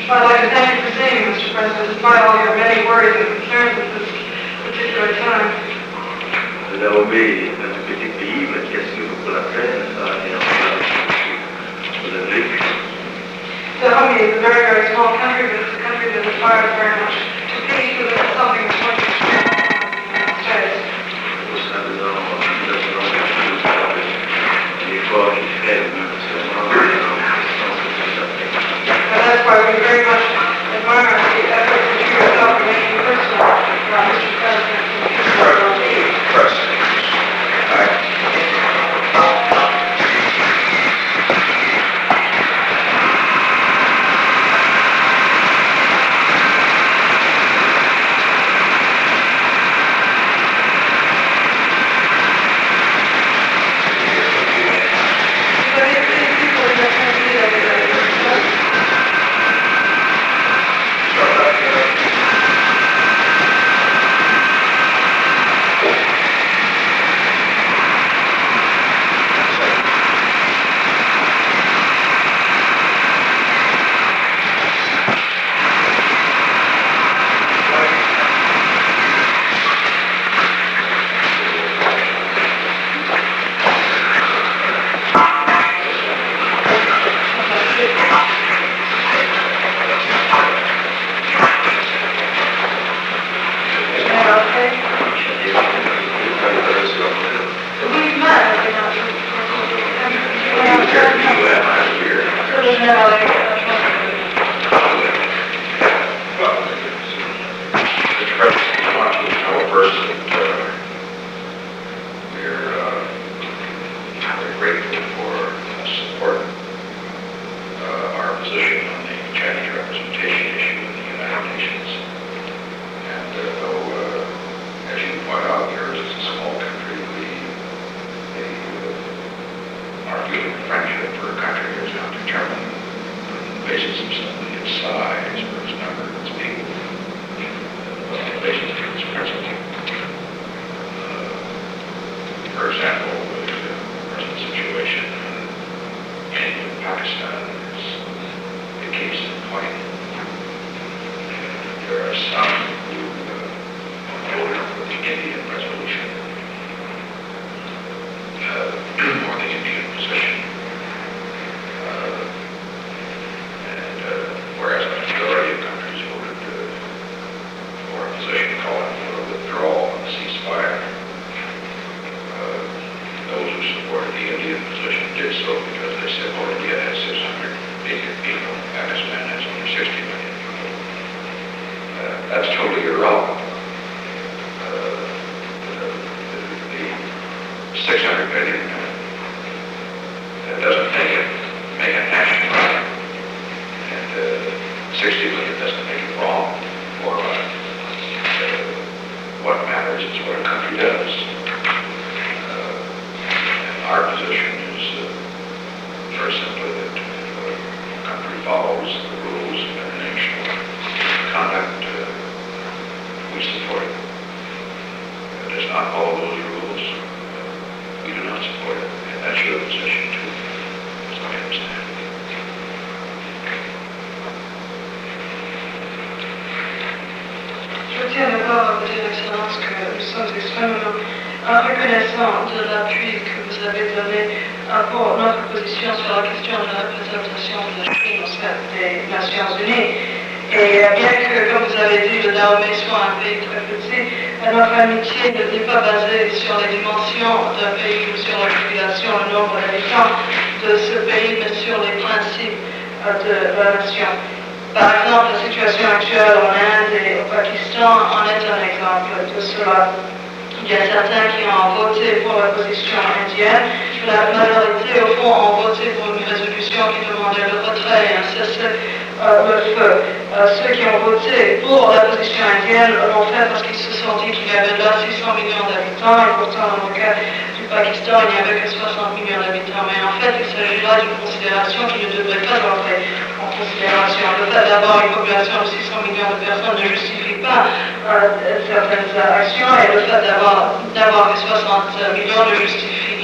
I'd like to thank you for seeing me, Mr. President, despite all your many worries and concerns at this particular time. Là, on met dans ce petit pays, mais qu'est-ce que vaut la peine, ça, et on vous avez vécu. Dahomey is a very, very small country, but it's a country that aspires very much to peace, so this is something that's much experienced in the United States. Vous savez, l'effort qu'il fait, seulement, And that's why we very much admire the effort that you yourself are making personally, Mr. President, in the future of our meeting.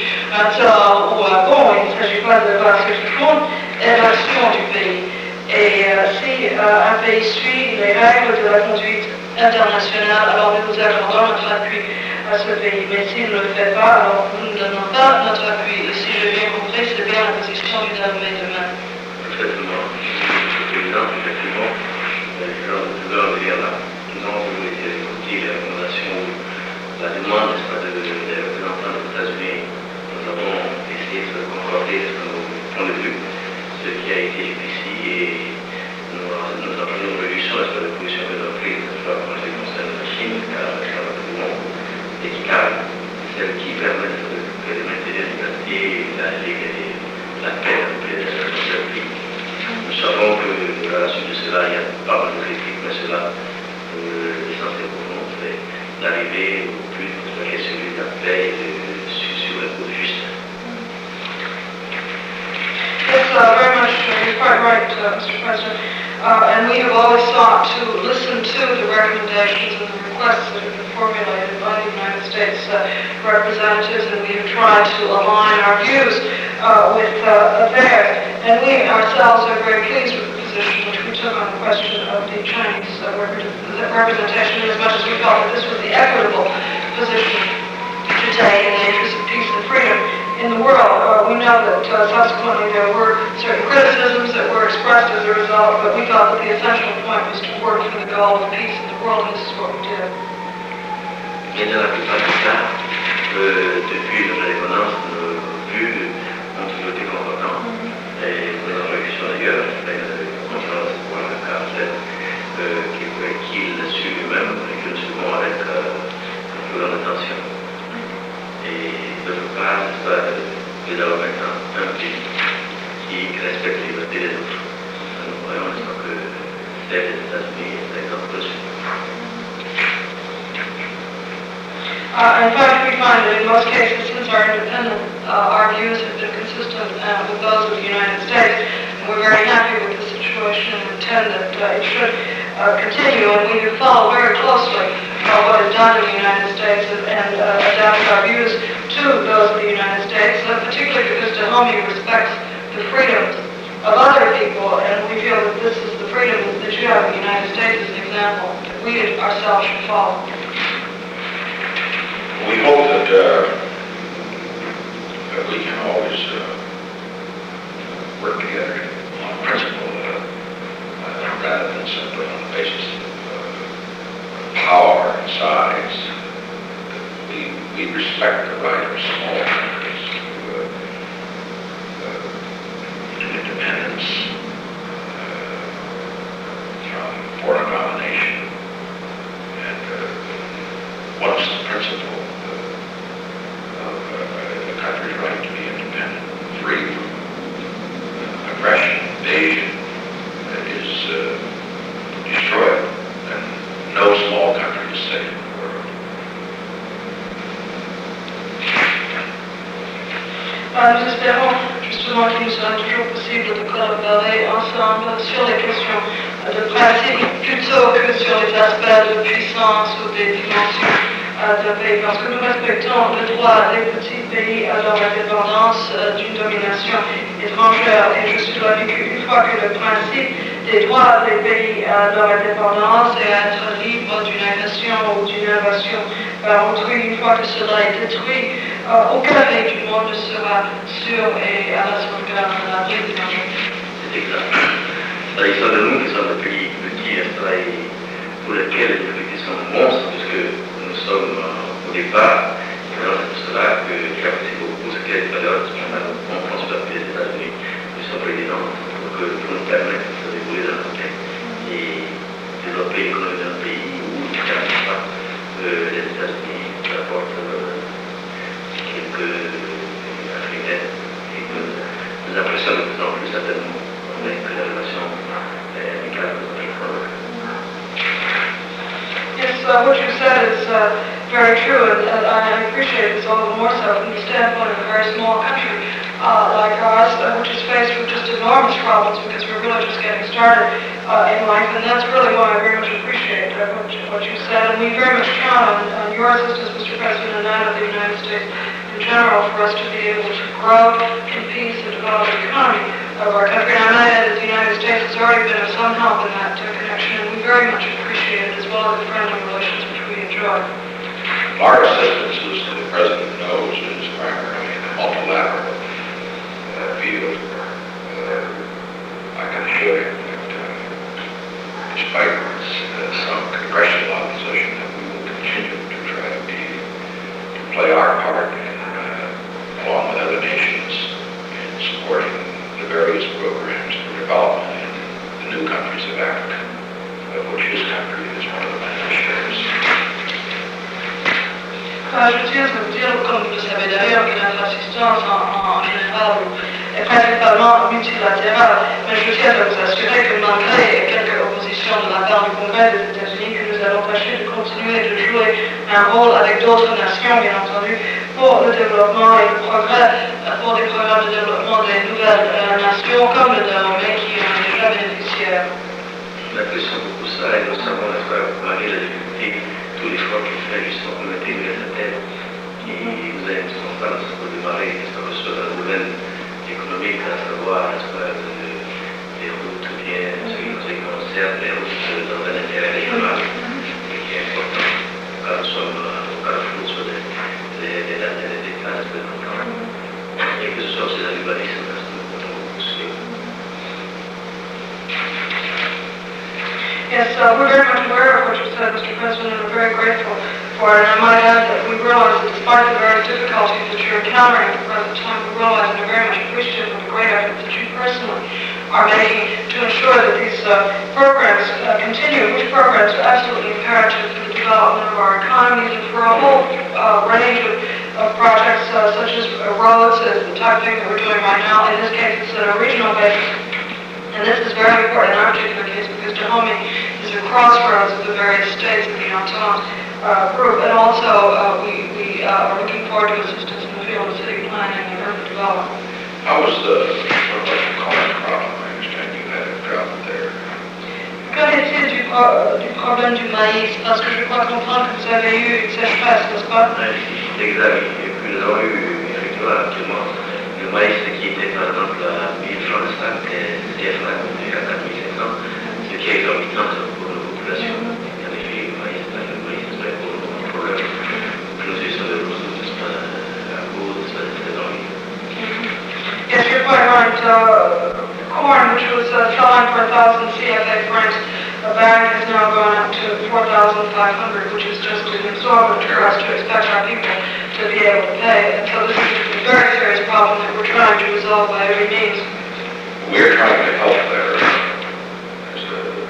Bon, il ne s'agit pas de voir ce qui compte, est l'action du pays. Et si un pays suit les règles de la conduite internationale, alors nous accordons notre appui à ce pays. Mais s'il ne le fait pas, alors nous ne donnons pas notre appui. Et si j'ai bien compris, c'est bien la position du Danemark demain. Effectivement, le président, effectivement, je dois dire là, nous avons voulu écouter les recommandations, la demande, n'est-ce pas, des représentants des États-Unis. Nous avons essayé de concorder sur nos points de vue, ce qui a été ici, et nous avons une résolution, n'est-ce pas, de position que nous avons prise, n'est-ce pas, en ce qui concerne la Chine, car le monde équitable, celle qui permet de maintenir la liberté, la paix dans le pays. Nous savons que à la suite de cela, il y a pas mal de critiques, mais cela, l'essentiel pour nous, c'est d'arriver au plus de la question de la paix sur la côte juste. Yes, very much. You're quite right, Mr. President. And we have always sought to listen to the recommendations and the requests that have been formulated by the United States representatives, and we have tried to align our views with theirs. And we ourselves are very pleased with the position which we took on the question of the Chinese representation, as much as we felt that this was the equitable position to take in the interest of peace and freedom in the world. We know that subsequently there were certain criticisms that were expressed as a result, but we felt that the essential point was to work for the goal of peace in the world, and this is what we did. Et dans la plupart des cas, depuis l'indépendance, nos vues ont toujours été concordantes. Et nous avons eu sur d'ailleurs, concernant ce point, le caractère qu'il suit lui-même et que nous suivons avec plus grande attention. Et d'autre part, nous avons maintenant un pays qui respecte la liberté des autres. Nous voyons que c'est les États-Unis est l'exemple dessus. In fact, we find that in most cases, since our independence, our views have been consistent with those of the United States. And we're very happy with the situation and intend that it should continue. And we have followed very closely what is done in the United States and adapted our views to those of the United States, particularly because Dahomey respects the freedoms of other people, and we feel that this is the freedom that you have in the United States as an example that we ourselves should follow. We hope that we can always work together on principle rather than simply on the basis of power and size. We respect the right of small countries to independence from foreign domination, and what's the principle the country's right to be independent, free from aggression, invasion is destroyed, and no small country is safe in the world. Nous espérons justement qu'il nous sera toujours possible de collaborer ensemble sur les questions de principe plutôt que sur les aspects de puissance ou des dimensions d'un pays, parce que nous respectons le droit des petits pays à leur indépendance d'une domination étrangère. Et je suis de l'avis qu'une fois que le principe des droits des pays à leur indépendance et à être libre d'une agression ou d'une invasion par autrui, une fois que cela est détruit, aucun pays du monde ne sera sûr et à la sauvegarde de la vie des gens. C'est exact. S'agissant de nous, qui sommes des pays petits, pour lesquels les politiques sont monstres, puisque nous sommes au départ, et alors c'est pour cela que j'ai apprécié beaucoup ce qu'est tout à l'heure, on pense sur les États-Unis, qui sont présidents, pour nous permettre de dérouler dans notre pays et développer l'économie d'un pays où il n'y a pas les États-Unis apportent quelques africains et que nous apprécions de plus en plus certainement avec la relation amicale de notre école. Yes, what you said is very true, and I appreciate this all the more so from the standpoint of a very small country like ours, which is faced with just enormous problems because we're really just getting started in life, and that's really why I very much appreciate what you said, and we very much count on your assistance, Mr. President, and that of the United States in general for us to be able to grow in peace and develop the economy of our country. And I might add that the United States has already been of some help in that connection, and we very much appreciate it, as well as the friendly relations which we enjoy. Our assistance, as the President knows, is primarily in the multilateral field. I can assure you that despite some congressional opposition, that we will continue to try to play our part along with other nations in supporting the various programs for development in the new countries of Africa, of which this country is one of the beneficiaries. Je tiens à vous dire, comme vous le savez d'ailleurs, que notre assistance en général est principalement multilatérale, mais je tiens à vous assurer que malgré quelques oppositions de la part du Congrès des États-Unis, que nous allons tâcher de continuer de jouer un rôle avec d'autres nations, bien entendu, pour le développement et le progrès, pour des programmes de développement des nouvelles nations comme le Dahomey qui en est déjà bénéficiaire. On apprécie beaucoup ça et nous savons, n'est-ce pas, malgré la difficulté, tous les choix qu'il fait justement pour mettre sa tête. Et vous avez une conférence pour démarrer, n'est-ce pas, sur le domaine économique, à savoir, n'est-ce pas, les routes, bien, ce qui concerne les routes dans un intérêt régional, et qui est important, car nous sommes au carrefour sur des plans, n'est-ce pas, et que ce soit ces animalismes, n'est-ce pas, nous avons beaucoup suivi. Yes, we're very much aware of what you said, Mr. President, and we're very grateful for it. And I might add that we realize that despite the various difficulties that you're encountering at the present time, we realize and are very much appreciative of the great efforts that you personally are making to ensure that these programs continue, which programs are absolutely imperative for the development of our economies and for a whole range of projects such as roads, the type of thing that we're doing right now. In this case, it's at a regional basis. And this is very important in our particular case because Dahomey is a crossroads of the various states of the Entente group. And also, we are looking forward to assistance in the field of city planning and urban development. How was the corn crop? I understand you had a drought there. Qu'en est-il du problème du maïs? Parce que je crois comprendre que vous avez eu une sécheresse, n'est-ce pas? C'est exact. Et puis nous avons eu effectivement actuellement le maïs qui était par exemple à 1000 francs le sac, CFA à 4500, ce qui est exorbitant pour nos populations. En effet, le maïs c'est pas pour nos problèmes. Nous sommes de ressources, n'est-ce pas, à cause de cette saison. Yes, you're quite right. Corn, which was selling for 1,000 CFA francs a bag, has now gone up to 4,500, which is just an exorbitant for us to expect our people to be able to pay. And so this is a very serious problem that we're trying to resolve by every means. We're trying to help there. There's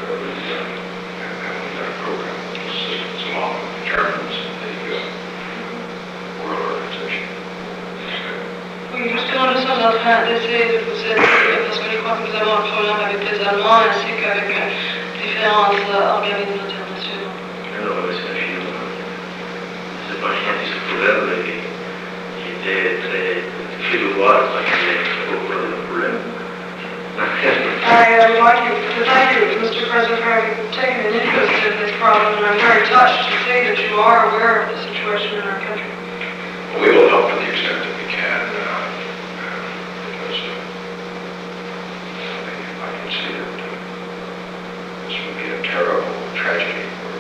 a program of assistance along with the Germans and the World Organization. Oui, justement, nous sommes en train d'essayer de vous aider, parce que je crois que nous avons un problème avec les Allemands ainsi qu'avec différents organismes internationaux. Alors, c'est infiniment. C'est pas un ce problème, il était très difficile de voir parce qu'il y a beaucoup de problèmes. I would like to thank you, Mr. President, for having taken an interest in this problem, and I'm very touched to see that you are aware of the situation in our country. We will help to the extent that we can, because I can see that this would be a terrible tragedy for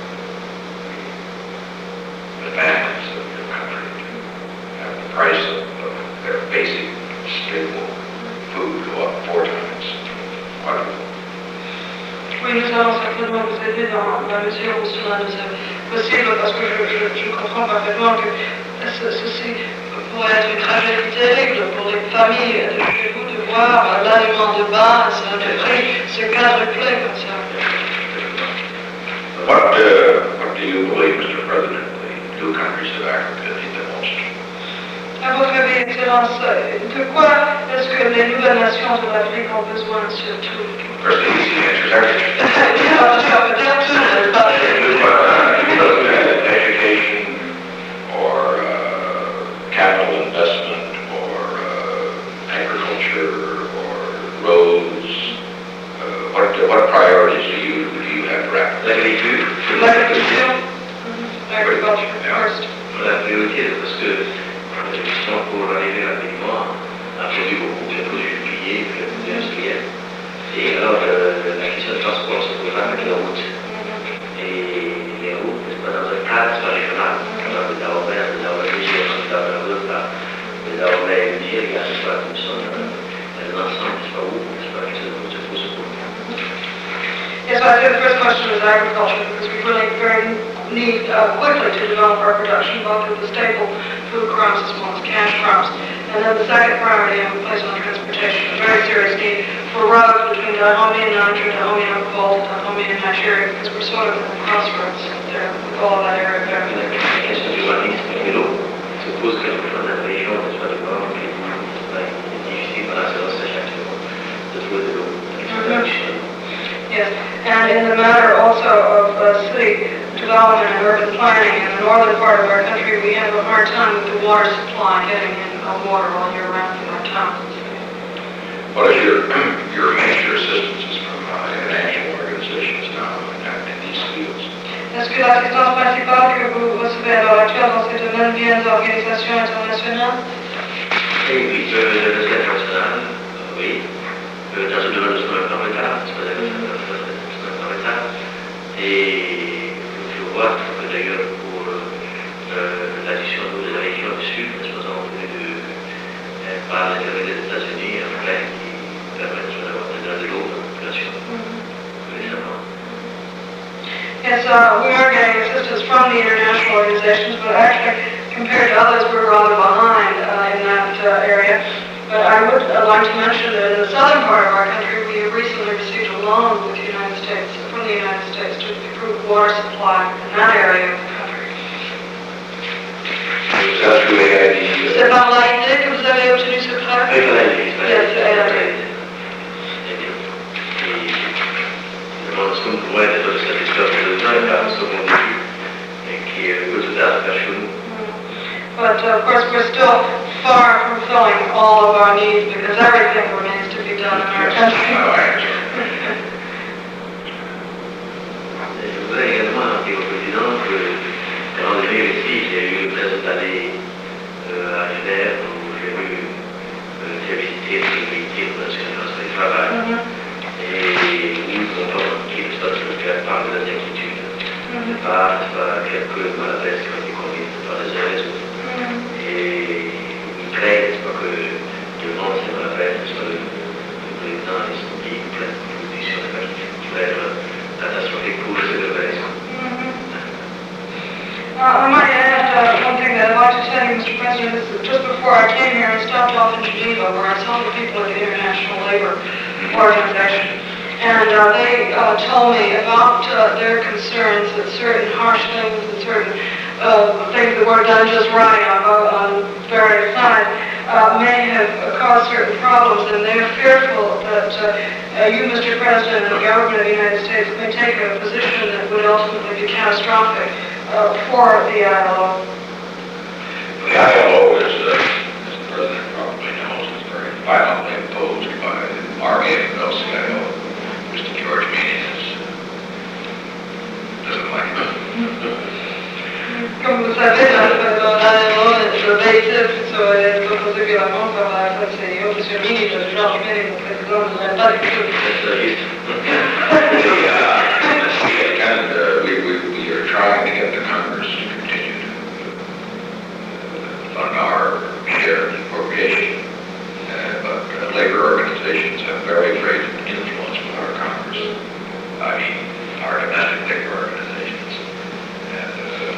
the families of your country to have the price of their basic staple food go up 4 times. Wonderful. Oui, nous allons certainement vous aider dans la mesure où cela nous est possible, parce que je comprends parfaitement que ceci pourrait être une tragédie terrible pour les familles de chez vous de voir l'aliment de base, le prix se quadrupler comme ça. What do you believe, Mr. President, the two countries of Africa need the most? À votre avis, Excellence, de quoi est-ce que les nouvelles nations de l'Afrique ont besoin surtout? First, the easy answers are education or capital investment or agriculture or roads. What priorities do you have for Africa? L'agriculture. Agriculture first. La priorité, parce que justement pour arriver rapidement à produire beaucoup, j'ai produit du billet, puis le produit industriel. Et alors, la question de transport se pose avec les routes. Et les routes, n'est-ce pas, dans un cadre régional, alors les Daomer, les Daomer, les Daomer, il y a, n'est-ce pas, comme ça, l'ensemble, n'est-ce pas, où, n'est-ce pas, qui se pose pour. Yes, I think the first question is agriculture, because we really very need quickly to develop our production, both of the staple food crops as well as cash crops. And then the second priority I would place on transportation, a very serious need for roads between Dahomey and Niger, Dahomey and Okobold, Dahomey and Nigeria, because we're sort of at the crossroads there with all of that area there. La question du urbanisme et de l'eau se pose quelquefois dans la région, n'est-ce pas, du Nord, qui est difficile dans la séance actuellement de trouver de l'eau. Yes, and in the matter also of city development and urban planning, in the northern part of our country, we have a hard time with the water supply, getting in water all year round from our towns. What is your major assistances from international organizations now in these fields? Est-ce que l'assistance principale que vous recevez à l'heure actuelle dans ces domaines vient d'organisations internationales? Oui, de l'international, oui. Dans ce domaine, nous sommes un peu en retard, c'est pas en retard. Et je vois que d'ailleurs pour l'addition de la région du Sud, nous sommes venus par l'intermédiaire des États-Unis, un plan qui permet d'avoir de l'eau dans la population récemment. Yes, we are getting assistance from the international organizations, but actually, compared to others, we're rather behind in that area. But I would like to mention that in the southern part of our country, we have recently received a loan from the United States to improve water supply in that area of the country. That's really C'est par l'AID que vous avez obtenu ce prêt? Avec l'AID, Yes, AID. Ce qu'on pourrait être satisfait pour le temps est un second début et qui est good to that vers chez nous. But of course, we're still far from filling all of our needs because everything remains to be done in our country. Je voudrais également dire au président que quand je viens ici, j'ai eu le plaisir d'aller à Genève où j'ai visité le comité pour l'assurance du travail et où on peut qui se faire part de la inquiétude. C'est pas quelques maladresses qui ont été commises par les uns et les autres. Et il crée, n'est-ce pas, que devant ces maladresses, n'est-ce pas, le président explique plein de propositions qui pourraient être catastrophiques pour ces organisations. I might add one thing that I'd like to tell you, Mr. President, is that just before I came here, I stopped off in Geneva where I saw the people at the International Labor Organization. And they told me about their concerns that certain harsh things and certain things that weren't done just right on various sides may have caused certain problems, and they're fearful that you, Mr. President, and the government of the United States may take a position that would ultimately be catastrophic for the ILO. The ILO is, as the President probably knows, is very violently opposed by the Army and LCIO. Mr. George Meany doesn't like it. Comme vous savez, l'ILO est véhicule est opposé violemment par la FCIO. M. Meany, le George Meany, le président, ne l'aime pas du tout. We are trying to get the Congress to continue to fund our share of the appropriation, but labor organizations have very great influence with our Congress. I mean, our domestic labor organizations. And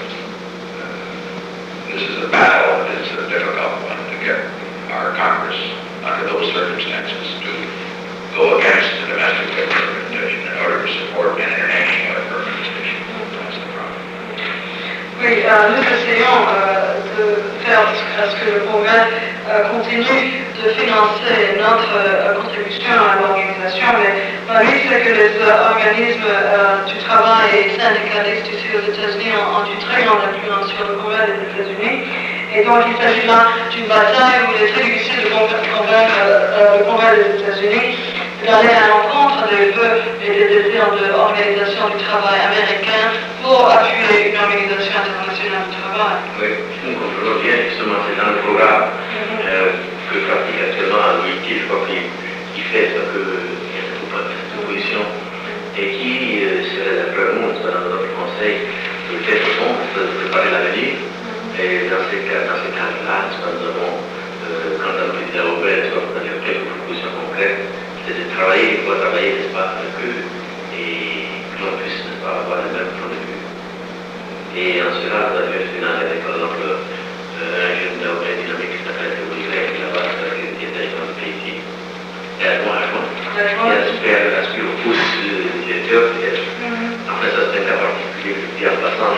this is a battle. It's a difficult one to get our Congress, under those circumstances, to go against the domestic labor organization in order to support an international labor organization. That's the problem. Oui, nous essayons de faire à ce que le Congrès continue de financer notre contribution à l'organisation, mais la vie, c'est que les organismes du travail et syndicalistes ici aux États-Unis ont une très grande influence sur le Congrès des États-Unis. Et donc, il s'agit là d'une bataille où il est très difficile de convaincre le Congrès des États-Unis d'aller à l'encontre des vœux et des désirs de l'Organisation du travail américain pour appuyer une organisation internationale du travail. Oui, donc on peut bien justement, c'est dans le programme que pratique actuellement l'OIT, je crois qu'il fait ce qu'il y a cette proposition et qui serait d'après nous, dans notre conseil, de faire ce qu'on de préparer l'avenir. Et dans ces cas-là, nous avons, quand on fait des européens, on a quelques propositions concrètes, c'est de travailler, n'est-ce pas, avec eux, et que l'on puisse, n'est-ce pas, avoir le même point de vue. Et en cela, vous avez final avec, par exemple, un jeune européen dynamique qui s'appelle Théorie Grec, là-bas, qui est dans le pays ici, et adjoint, qui aspire au pouce du directeur, peut-être. Après, ça, c'est un cas particulier, qui est en passant.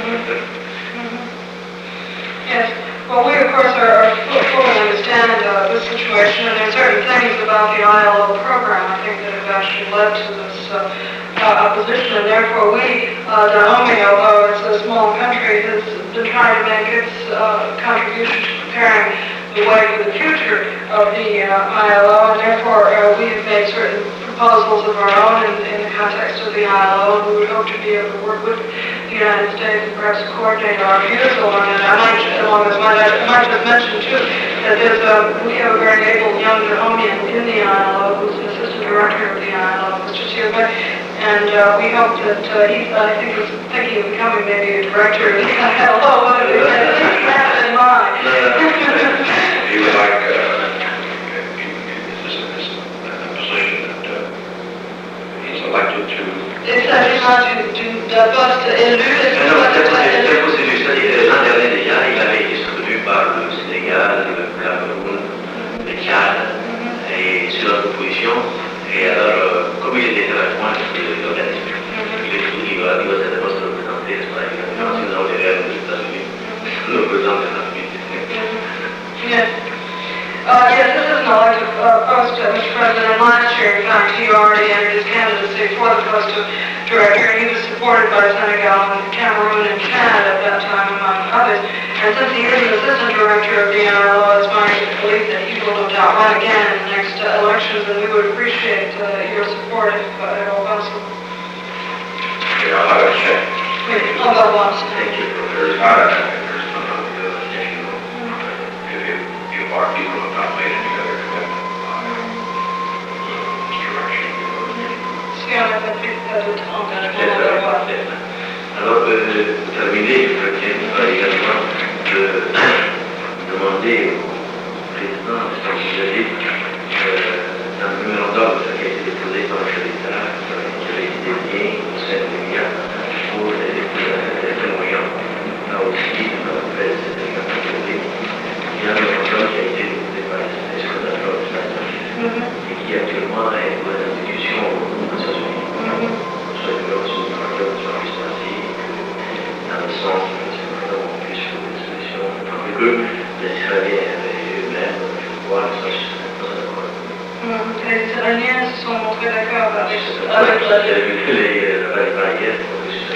Yes. Well, we, of course, fully understand this situation, and there are certain things about the ILO program, I think, that have actually led to this opposition, and therefore we, Dahomey, although it's a small country, has been trying to make its contribution to preparing the way for the future of the ILO, and therefore we have made certain proposals of our own in the context of the ILO, and we would hope to be able to work with the United States and perhaps coordinate our views along it. I might just mention too that we have a very able young Dahomian in the ILO who's an assistant director of the ILO, Mr. Tilba, and we hope that he's, I think, is thinking of becoming maybe a director of the ILO. What do you think? Have it in mind. He would like, is a position that he's elected to. Il s'agira d'un poste élu. Alors, c'est possible, c'est-à-dire l'an dernier déjà, il avait été soutenu par le Sénégal, le Cameroun, le Tchad, et sur la proposition. Et alors, comme il était adjoint de l'organisme, il va être poste représenté, n'est-ce pas, évidemment, si nous avons des rêves aux États-Unis, nous représentons les États-Unis. Yes. Yes, this is an elected post, Mr. President, and last year, in fact, he already entered his candidacy for the post of director, and he was supported by Senegal and Cameroon and Chad at that time, among others. And since he is an assistant director of the ILO, it's my belief that he will no doubt run again in the next elections, and we would appreciate your support if at all possible. Yeah, I'll have a check. I'll go once. Thank you. There's not if our people have not made any other commitment on this direction. Si on avait fait de temps, on va voir. Alors, pour terminer, je voudrais également demander au président de s'envisager dans le mémorandum qui a été déposé par le chef d'État, qui avait été désigné au sein de l'État pour les témoignants. Là aussi, on appelle cette délégation publique. Il y a un mémorandum qui a été déposé par les sénateurs de l'État et qui actuellement est pour les institutions aux Nations Unies. Soit que l'on soit puisse passer dans le sens que on puisse trouver des solutions avec eux, les Israéliens eux-mêmes, je crois, ne sont pas d'accord. Les Israéliens se sont montrés d'accord avec les barrières pour que ce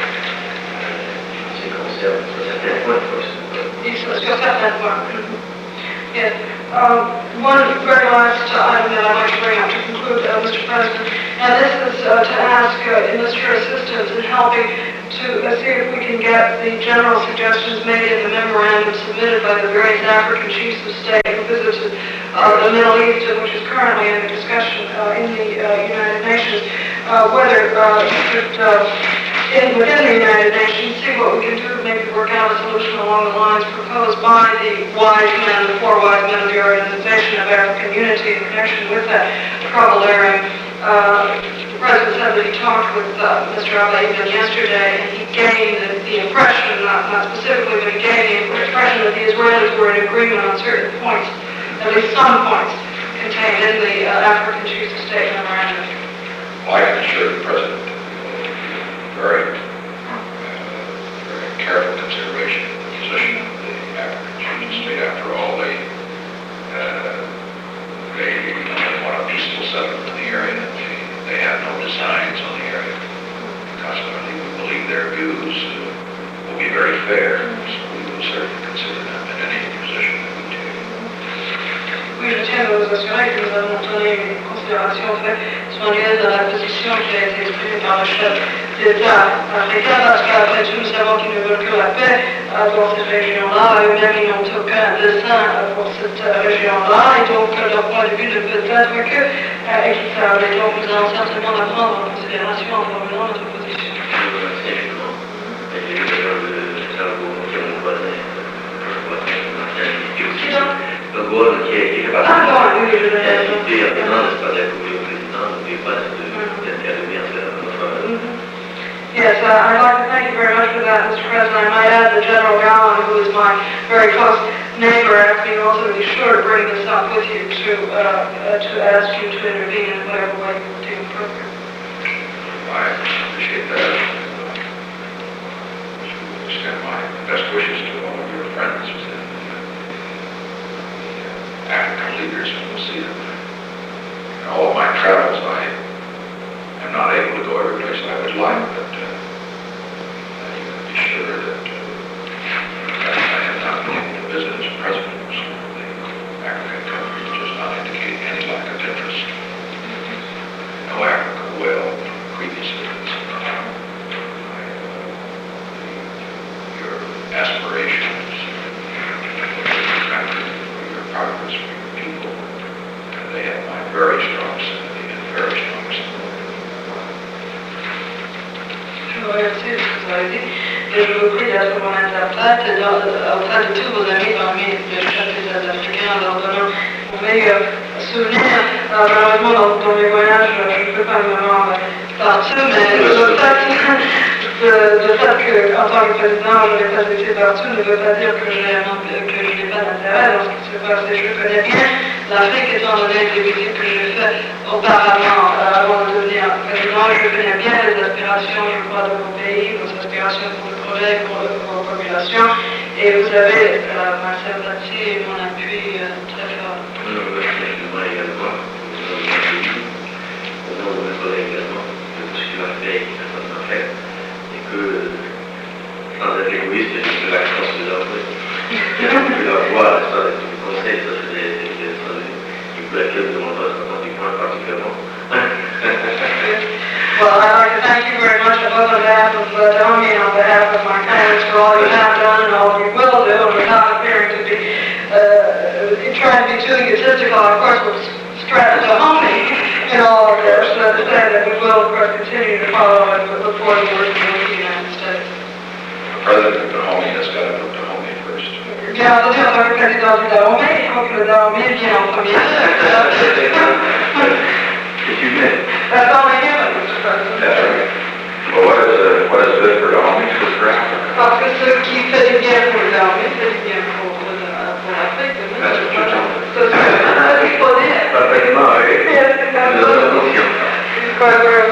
conserve sur certains points. Sur certains points. Yes. One very last item that I'd like to bring up to conclude, Mr. President, and this is to ask Mr. Assistance in helping to see if we can get the general suggestions made in the memorandum submitted by the various African chiefs of state who visited the Middle East, which is currently under discussion in the United Nations, whether you could within the United Nations, see what we can do to maybe work out a solution along the lines proposed by the wise men, the four wise men of the Organization of African Unity in connection with that troubled area. The President said that he talked with Mr. Al-Aidin yesterday, and he gained the impression, not specifically, but he gained the impression that the Israelis were in agreement on certain points, at least some points, contained in the African Chiefs of State memorandum. Well, I can assure the President very careful consideration of the position of the African Chiefs of State. After all, they want a peaceful settlement in the area. They have no designs on the area. Consequently, we believe their views will be very fair, so we will certainly consider them in any position that we take. Oui, je tiens à vous assurer que nous avons donné une considération très soigneuse à la position qui a été exprimée par le chef d'État africain, parce qu'après tout, nous savons qu'ils ne veulent que la paix dans cette région-là. Eux-mêmes, ils n'ont aucun dessein pour cette région-là, et donc leur point de vue ne peut être que équitable. Et donc nous allons certainement la prendre en considération en formulant notre position. Je vous remercie infiniment. Et j'ai eu d'ailleurs le cerveau qui est mon voisin, le Gaulle qui fait partie Ah bon, oui, je qui a l'ai. cité en disant, n'est-ce pas, d'appuyer au président, n'oubliez pas d'intervenir sur notre Yes, I'd like to thank you very much for that, Mr. President. I might add that General Gowan, who is my very close neighbor, asked me also to be sure to bring this up with you to ask you to intervene in whatever way you deem appropriate. I appreciate that. Extend my best wishes to all of your friends within the African leaders, and we'll see them. In all of my travels, I am not able to go every place I would like, but you can be sure that I have not been able to visit as president of some of the African countries, does not indicate any lack of interest. No Africa will previously. Your aspirations for your country, for your progress, for your people, and they have my very strong sympathy and very strong support. Je vous remercie de ce que vous avez dit et je vous prie d'être mon interprète auprès de tous vos amis parmi les chefs d'État africains en leur donnant mon meilleur souvenir. Malheureusement, dans mes voyages, je ne peux pas me rendre partout, mais le fait qu'en tant que président, je n'ai pas été partout ne veut pas dire que je n'ai pas d'intérêt dans ce qui se passe. Et je connais bien l'Afrique, étant donné les visites que j'ai faites auparavant, avant de devenir président. Je connais bien les aspirations, je crois, de vos pays, vos aspirations pour le projet, pour vos populations. Et vous avez ma sympathie et mon appui très fort. Je vous remercie infiniment également. Je vous remercie au nom de mes collègues également, de tout ce qu'il a fait et qu'il a pas fait. Et que, sans être égoïste, j'ai fait la chance de l'avoir. J'ai pu l'avoir, ça, avec tous les conseils, ça faisait des années. Du coup, laquelle vous demandez attentivement particulièrement. Well, I'd like to thank you very much both on behalf of Domi and on behalf of my colleagues for all you have done and all you will do, and without appearing to be trying to be too egotistical. Of course, we'll stress the homie in all of this, to say that we will, of course, continue to follow and look forward to working with the United States. The president of the homie has got to put the homie first. Bien entendu, en tant que président du Dahomey, il faut que le Dahomey vienne en premier. C'est humain. That's all I give it, Mr. President. That's right. Well, what is good for the homie is good for Africa. Parce que ce qui fait du bien pour le Dahomey, fait du bien pour l'Afrique. That's what you're telling me. C'est ce qu'il faut dire. Parfaitement, oui. Yes, Nous avons conscience. He's quite very